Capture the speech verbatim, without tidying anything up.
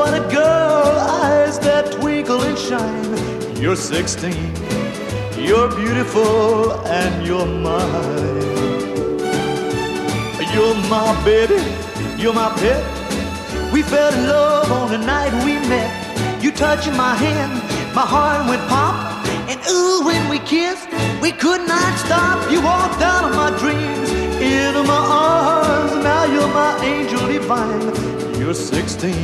What a girl, eyes that twinkle and shine. You're sixteen, you're beautiful, and you're mine. You're my baby, you're my pet. We fell in love on the night we met. You touching my hand, my heart went pop. And ooh, when we kissed, we could not stop. You walked out of my dreams, into my arms. Now you're my angel divine. You're sixteen.